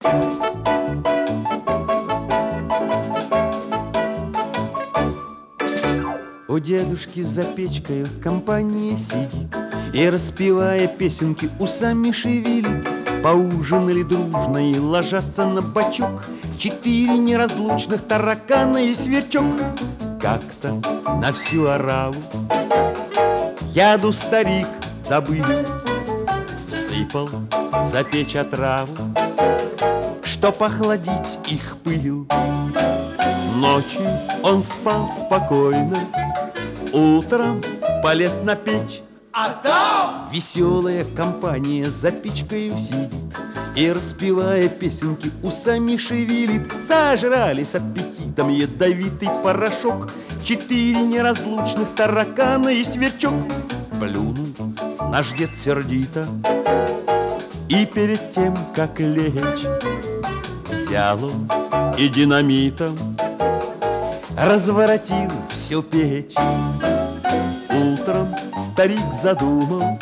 У дедушки за печкой компания сидит и, распевая песенки, усами шевелит. Поужинали дружно и ложатся на бочок 4 неразлучных таракана и сверчок. Как-то на всю ораву яду старик добыл, всыпал за печь отраву, чтоб охладить их пыл. Ночью он спал спокойно, утром полез на печь, а там веселая компания за печкой сидит и, распевая песенки, усами шевелит. Сожрали с аппетитом ядовитый порошок 4 неразлучных таракана и сверчок. Плюнул наш дед сердито и перед тем, как лечь, взял он и динамитом разворотил всю печь. Утром старик задумал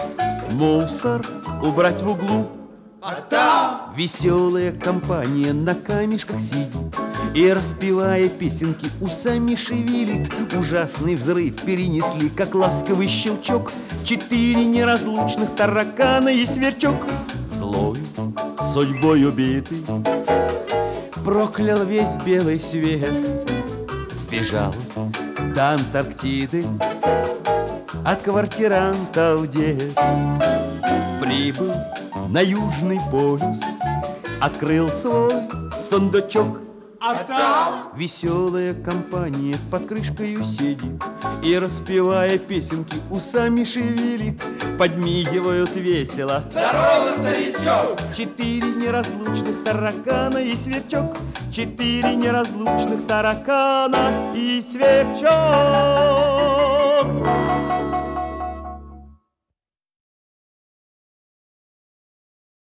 мусор убрать в углу, а там веселая компания на камешках сидит и, распевая песенки, усами шевелит. Ужасный взрыв перенесли, как ласковый щелчок, 4 неразлучных таракана и сверчок. Злой, судьбой убитый, проклял весь белый свет, бежал до Антарктиды от квартирантов дед. Прибыл на Южный полюс, открыл свой сундучок, а там веселая компания под крышкою сидит и, распевая песенки, усами шевелит. Подмигивают весело здорово, старичок! 4 неразлучных таракана и сверчок, 4 неразлучных таракана и сверчок.